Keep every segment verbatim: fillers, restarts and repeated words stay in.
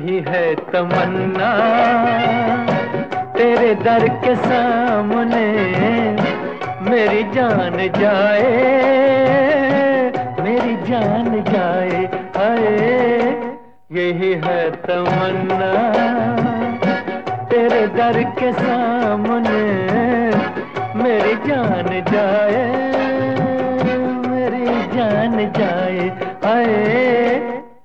यही है तमन्ना तेरे दर के सामने मेरी जान जाए, मेरी जान जाए हाय। यही है तमन्ना तेरे दर के सामने मेरी जान जाए, मेरी जान जाए हाय।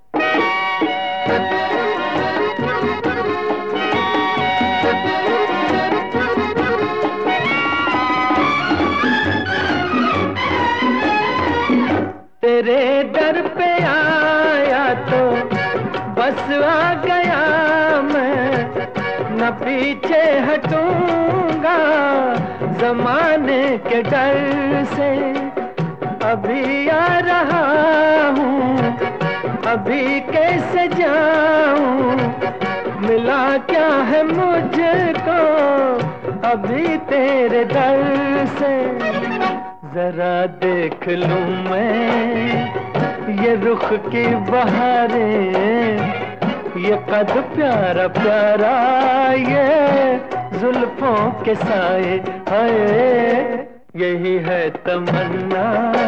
तेरे दर पे आया तो बस आ गया मैं, न पीछे हटूंगा जमाने के डर से। अभी आ रहा हूँ अभी कैसे जाऊँ, मिला क्या है मुझको अभी तेरे दर से। जरा देख लूं मैं ये रुख की बहारें, ये कद प्यारा प्यारा ये जुल्फों के साए हाय। यही है तमन्ना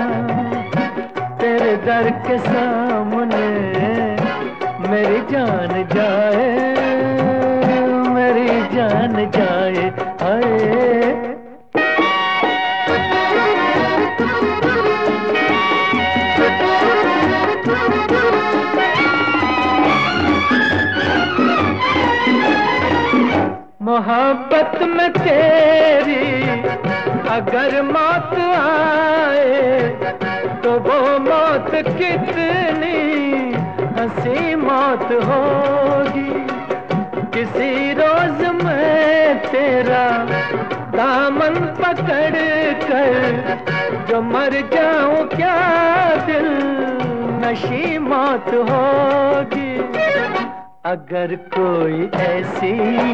तेरे दर के सामने मेरी जान जाए, मेरी जान जाए हाय। मोहब्बत में तेरी अगर मौत आए तो वो मौत कितनी हंसी मौत होगी। किसी रोज मैं तेरा दामन पकड़ कर जो मर जाऊं क्या दिल नशी मौत होगी। अगर कोई ऐसी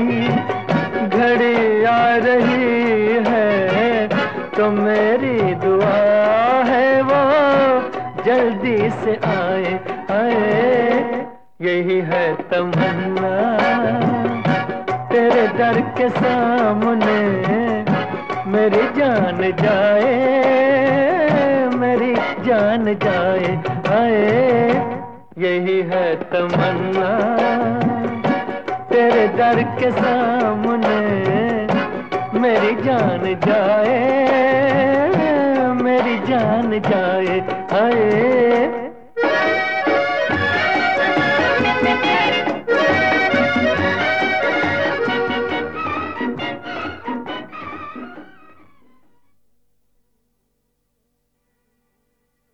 घड़ी आ रही है तो मेरी दुआ है वो जल्दी से आए आए। यही है तमन्ना तेरे दर के सामने मेरी जान जाए, मेरी जान जाए आए। यही है तमन्ना तेरे दर के सामने मेरी जान जाए, मेरी जान जाए हाय।